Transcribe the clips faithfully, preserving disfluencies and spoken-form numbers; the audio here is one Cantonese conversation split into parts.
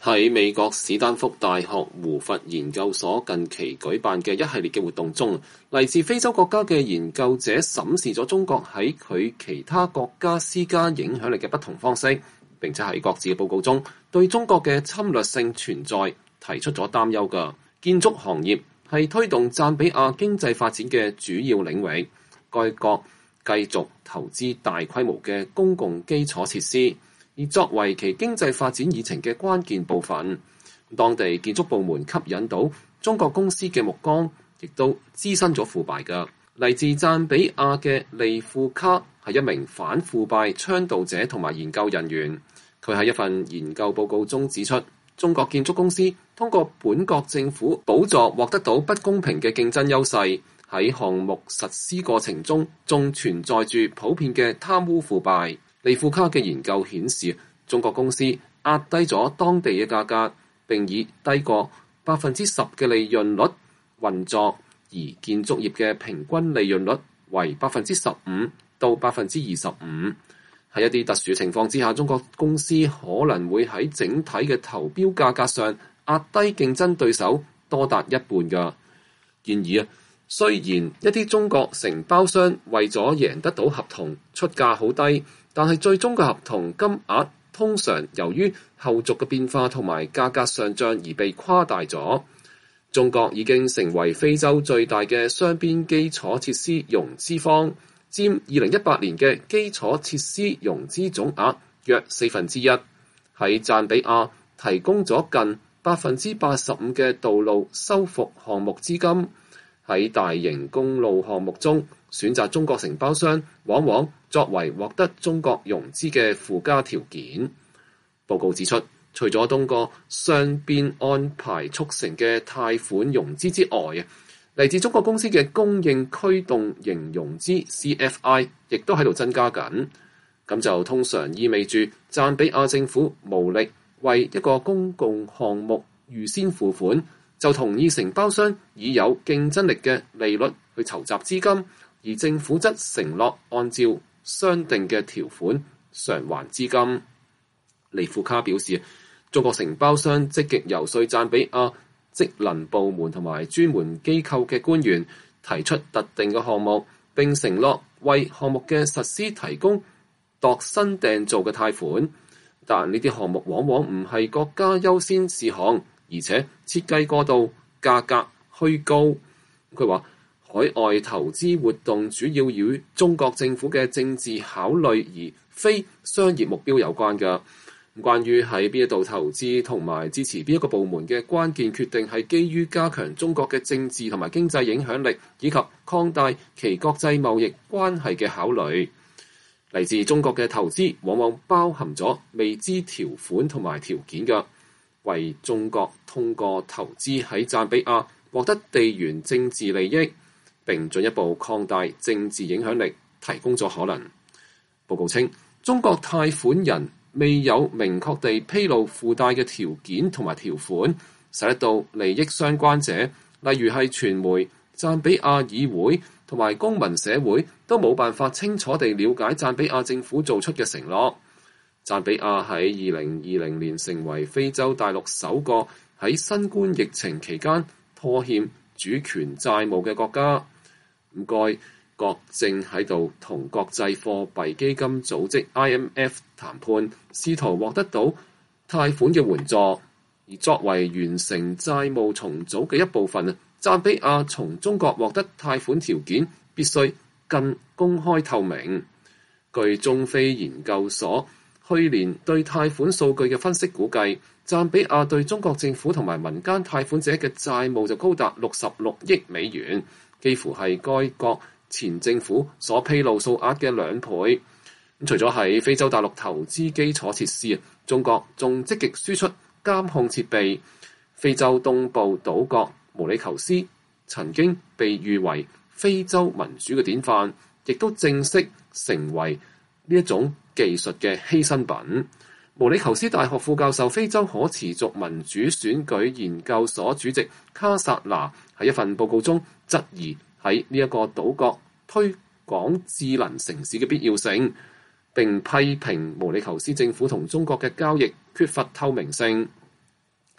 喺美國史丹福大學胡佛研究所近期舉辦嘅一系列嘅活動中，嚟自非洲國家嘅研究者審視咗中國喺佢其他國家施加影響力嘅不同方式，並且喺各自嘅報告中對中國嘅侵略性存在提出咗擔憂嘅。建築行業係推動贊比亞經濟發展嘅主要領域，該國繼續投資大規模嘅公共基礎設施，而作為其經濟發展議程嘅關鍵部分，當地建築部門吸引到中國公司嘅目光，亦都滋生咗腐敗嘅。嚟自贊比亞嘅利庫卡係一名反腐敗倡導者同埋研究人員，佢喺一份研究報告中指出，中國建築公司通過本國政府補助獲得到不公平嘅競爭優勢，喺項目實施過程中仲存在住普遍嘅貪污腐敗。利庫卡嘅研究顯示，中國公司壓低咗當地嘅價格，並以低過百分之十嘅利潤率運作，而建築業嘅平均利潤率為百分之十五到百分之二十五。喺一啲特殊情況之下，中國公司可能會喺整體嘅投標價格上壓低競爭對手多達一半㗎。然而啊，雖然一啲中國承包商為咗贏得到合同出價好低，但係最終嘅合同金額通常由於後續嘅變化同埋價格上漲而被誇大咗。中國已經成為非洲最大嘅雙邊基礎設施融資方，佔二零一八年嘅基礎設施融資總額約四分之一。喺贊比亞提供咗近百分之八十五嘅道路修復項目資金。喺大型公路項目中，選擇中國承包商往往作為獲得中國融資嘅附加條件。報告指出，除咗通過雙邊安排促成嘅貸款融資之外，嚟自中國公司嘅供應驅動型融資 C F I 亦都喺度增加緊。咁就通常意味住贊比亞政府無力為一個公共項目預先付款，就同意承包商以有競爭力嘅利率去籌集資金，而政府則承諾按照商定嘅條款償還資金。利庫卡表示，中國承包商積極遊說贊比亞職能部門同埋專門機構嘅官員提出特定嘅項目，並承諾為項目嘅實施提供度身訂造嘅貸款，但呢啲項目往往唔係國家優先事項，而且設計過度，價格虛高。佢話海外投資活動主要與中國政府嘅政治考慮而非商業目標有關嘅。關於喺邊一度投資同埋支持邊一個部門嘅關鍵決定係基於加強中國嘅政治同埋經濟影響力，以及擴大其國際貿易關係嘅考慮。嚟自中國嘅投資往往包含咗未知條款同埋條件嘅，為中國通過投資喺贊比亞獲得地緣政治利益，並進一步擴大政治影響力提供咗可能。報告稱，中國貸款人未有明確地披露附帶嘅條件同埋條款，使得到利益相關者，例如係傳媒、贊比亞議會同埋公民社會，都冇辦法清楚地了解贊比亞政府做出嘅承諾。贊比亞喺二零二零年成為非洲大陸首個喺新冠疫情期間拖欠主權債務嘅國家。唔該。國正喺度同國際貨幣基金組織 I M F 談判，試圖獲得到貸款嘅援助。而作為完成債務重組嘅一部分，贊比亞從中國獲得貸款條件必須更公開透明。據中非研究所去年對貸款數據嘅分析估計，贊比亞對中國政府同埋民間貸款者嘅債務就高達六十六億美元，幾乎係該國前政府所披露數額嘅兩倍。除咗喺非洲大陸投資基礎設施，中國仲積極輸出監控設備。非洲東部島國毛里求斯曾經被譽為非洲民主嘅典範，亦都正式成為呢一種技術嘅犧牲品。毛里求斯大學副教授、非洲可持續民主選舉研究所主席卡薩拿喺一份報告中質疑喺呢一個島國推廣智能城市嘅必要性，並批評毛里求斯政府同中國嘅交易缺乏透明性。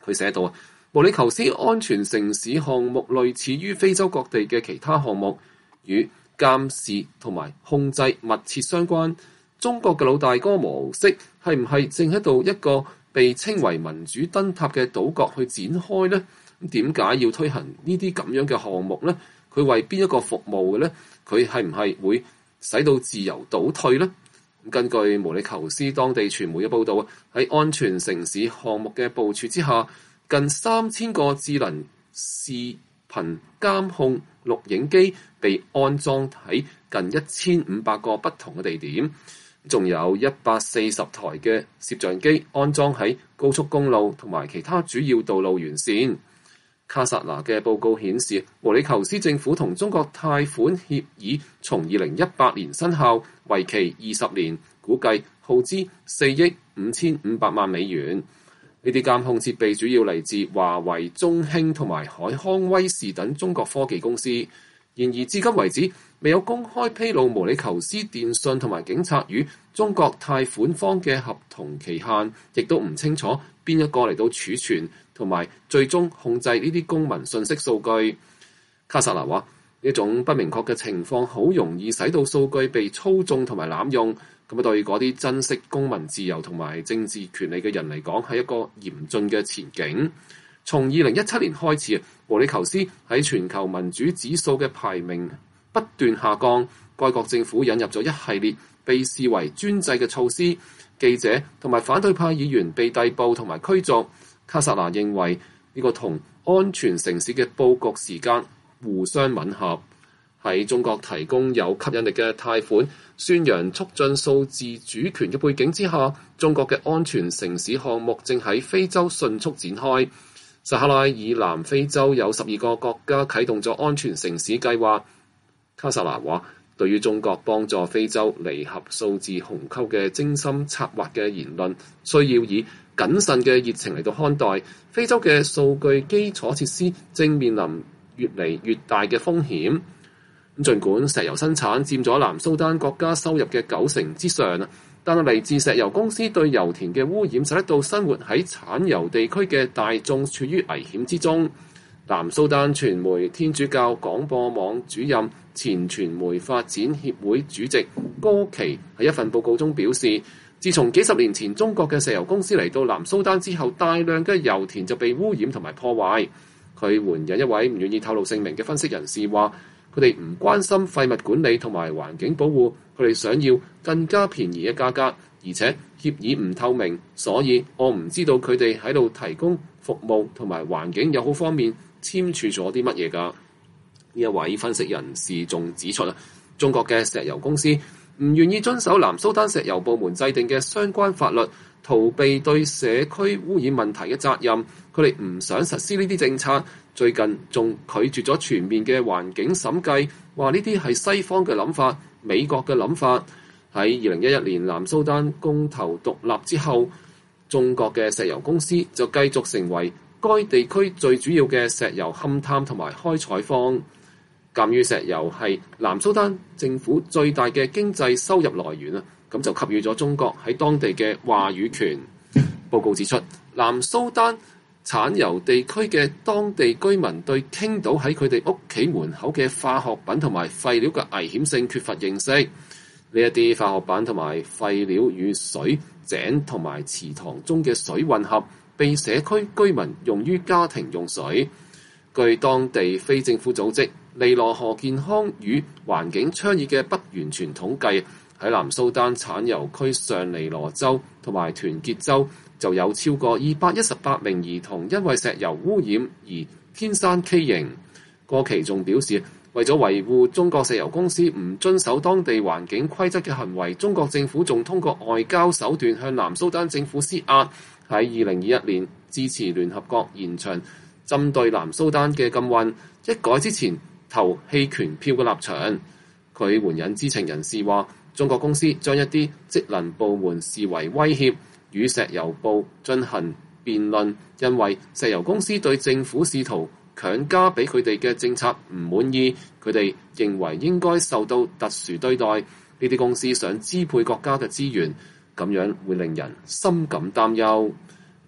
佢寫到，毛里求斯安全城市項目類似於非洲各地嘅其他項目，與監視同埋控制密切相關。中國嘅老大哥模式係唔係正喺度一個被稱為民主燈塔嘅島國去展開呢？咁點解要推行呢啲咁樣嘅項目呢？佢為邊一個服務嘅呢？佢係唔係會使到自由倒退呢？根據毛里求斯當地傳媒嘅報導，喺安全城市項目嘅部署之下，近三千個智能視頻監控錄影機被安裝喺近一千五百個不同嘅地點，仲有一百四十台嘅攝像機安裝喺高速公路同埋其他主要道路沿線。卡薩拿嘅報告顯示，毛里求斯政府同中國貸款協議從二零一八年生效，為期二十年，估計耗資四億五千五百萬美元。呢啲監控設備主要嚟自華為、中興同埋海康威視等中國科技公司。然而至今為止，未有公開披露毛里求斯電信同埋警察與中國貸款方嘅合同期限，亦都唔清楚邊一個嚟到儲存同埋最終控制呢啲公民信息數據。卡薩拿話，呢種不明確嘅情況好容易使到數據被操縱同埋濫用，咁啊對嗰啲珍惜公民自由同埋政治權利嘅人嚟講係一個嚴峻嘅前景。從二零一七年開始，毛里求斯喺全球民主指數嘅排名不斷下降，該國政府引入咗一系列被視為專制嘅措施，記者同埋反對派議員被逮捕同埋驅逐。卡薩拿認為呢個同安全城市嘅佈局時間互相吻合。喺中國提供有吸引力嘅貸款，宣揚促進數字主權嘅背景之下，中國嘅安全城市項目正喺非洲迅速展開。撒哈拉以南非洲有十二個國家啟動咗安全城市計劃。卡薩拿話，對於中國幫助非洲彌合數字鴻溝嘅精心策劃嘅言論，需要以謹慎嘅熱情嚟到看待。非洲嘅數據基礎設施正面臨越嚟越大嘅風險。咁儘管石油生產佔咗南蘇丹國家收入嘅九成之上，但係嚟自石油公司對油田嘅污染，使得到生活喺產油地區嘅大眾處於危險之中。南蘇丹傳媒天主教廣播網主任、前傳媒發展協會主席戈奇喺一份報告中表示，自從幾十年前中國嘅石油公司嚟到南蘇丹之後，大量嘅油田就被污染同埋破壞。佢援引一位唔願意透露姓名嘅分析人士話，佢哋唔關心廢物管理同埋環境保護，佢哋想要更加便宜嘅價格，而且協議唔透明，所以我唔知道佢哋喺度提供服務同埋環境友好方面簽署咗啲乜嘢㗎。呢一位分析人士仲指出啊，中國嘅石油公司唔願意遵守南蘇丹石油部門制定嘅相關法律，逃避對社區污染問題嘅責任。佢哋唔想實施呢啲政策，最近仲拒絕咗全面嘅環境審計，話呢啲係西方嘅諗法，美國嘅諗法。喺二零一一年南蘇丹公投獨立之後，中國嘅石油公司就繼續成為該地區最主要嘅石油勘探同埋開採方。鑑於石油係南蘇丹政府最大嘅經濟收入來源啊，咁就給予咗中國喺當地嘅話語權。報告指出，南蘇丹產油地區嘅當地居民對傾倒喺佢哋屋企門口嘅化學品同埋廢料嘅危險性缺乏認識。呢一啲化學品同埋廢料與水井同埋池塘中嘅水混合，被社區居民用於家庭用水。據當地非政府組織尼羅河健康與環境倡議嘅不完全統計，喺南蘇丹產油區上尼羅州同埋團結州就有超過二百一十八名兒童因為石油污染而天生畸形。戈奇仲表示，為咗維護中國石油公司唔遵守當地環境規則嘅行為，中國政府仲通過外交手段向南蘇丹政府施壓。喺二零二一年支持聯合國延長針對南蘇丹嘅禁運，一改之前投棄權票嘅立場。佢援引知情人士話，中國公司將一啲職能部門視為威脅，與石油部進行辯論，因為石油公司對政府試圖強加俾佢哋嘅政策唔滿意，佢哋認為應該受到特殊對待。呢啲公司想支配國家嘅資源，咁樣會令人深感擔憂。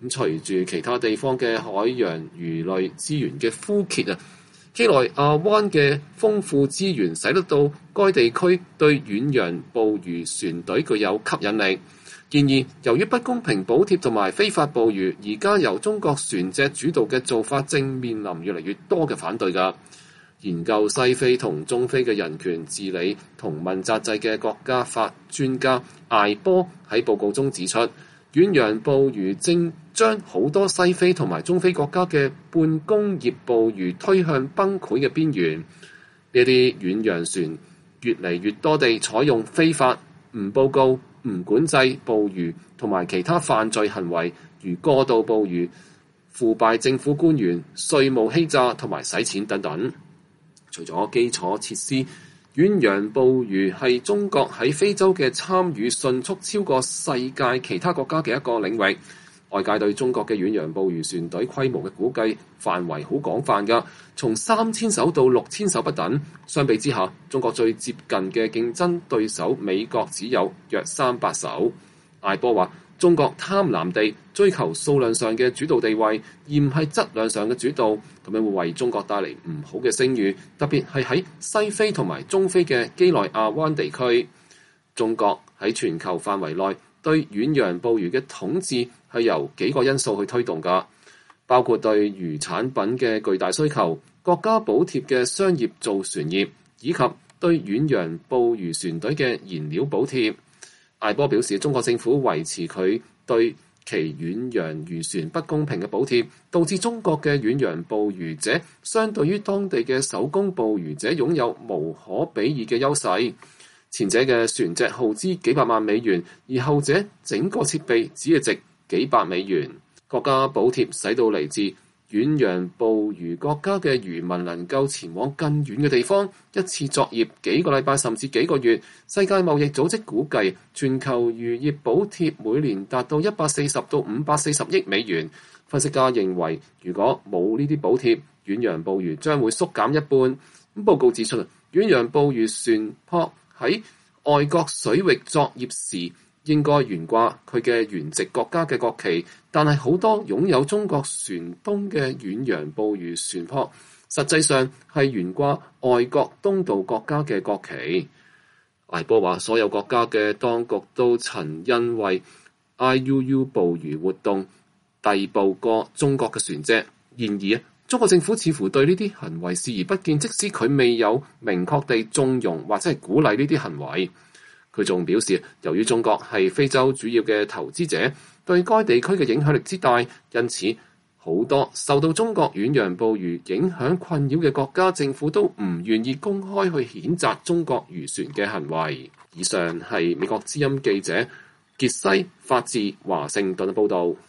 咁隨住其他地方嘅海洋魚類資源嘅枯竭啊，基內亞灣嘅豐富資源使得到該地區對遠洋捕魚船隊具有吸引力。然而，由於不公平補貼同埋非法捕魚，而家由中國船隻主導嘅做法正面臨越嚟越多嘅反對㗎。研究西非同中非嘅人權治理同問責制嘅國家法專家艾波喺報告中指出，遠洋捕魚正將好多西非同埋中非國家嘅半工業捕魚推向崩潰嘅邊緣。呢啲遠洋船越嚟越多地採用非法、唔報告、唔管制捕魚同埋其他犯罪行為，如過度捕魚、腐敗政府官員、稅務欺詐同埋洗錢等等。除咗基礎設施，遠洋捕魚係中國喺非洲嘅參與迅速超過世界其他國家嘅一個領域。外界對中國嘅遠洋捕魚船隊規模嘅估計範圍好廣泛㗎，從三千艘到六千艘不等。相比之下，中國最接近嘅競爭對手美國只有約三百艘。艾波話：中國貪婪地追求數量上嘅主導地位，而唔係質量上嘅主導，咁樣會為中國帶嚟唔好嘅聲譽，特別係喺西非同埋中非嘅基內亞灣地區。中國喺全球範圍內對遠洋捕魚嘅統治係由幾個因素去推動㗎，包括對魚產品嘅巨大需求、國家補貼嘅商業造船業，以及對遠洋捕魚船隊嘅燃料補貼。艾波表示，中國政府維持佢對其遠洋漁船不公平嘅補貼，導致中國嘅遠洋捕魚者相對於當地嘅手工捕魚者擁有無可比擬嘅優勢。前者嘅船隻耗資幾百萬美元，而後者整個設備只係值幾百美元。國家補貼使到嚟自遠洋捕魚國家嘅漁民能夠前往更遠嘅地方，一次作業幾個禮拜甚至幾個月。世界貿易組織估計，全球漁業補貼每年達到一百四十到五百四十億美元。分析家認為，如果冇呢啲補貼，遠洋捕魚將會縮減一半。咁報告指出，遠洋捕魚船舶喺外國水域作業時，應該懸掛佢嘅原籍國家嘅國旗，但係好多擁有中國船東嘅遠洋捕魚船舶，實際上係懸掛外國東道國家嘅國旗。艾波話：所有國家嘅當局都曾因為 I U U 捕魚活動逮捕過中國嘅船隻，然而中國政府似乎對呢啲行為視而不見，即使佢未有明確地縱容或者係鼓勵呢啲行為。佢仲表示，由於中國係非洲主要嘅投資者，對該地區嘅影響力之大，因此好多受到中國遠洋捕魚影響困擾嘅國家政府都唔願意公開去譴責中國漁船嘅行為。以上係美國之音記者傑西發自華盛頓嘅報導。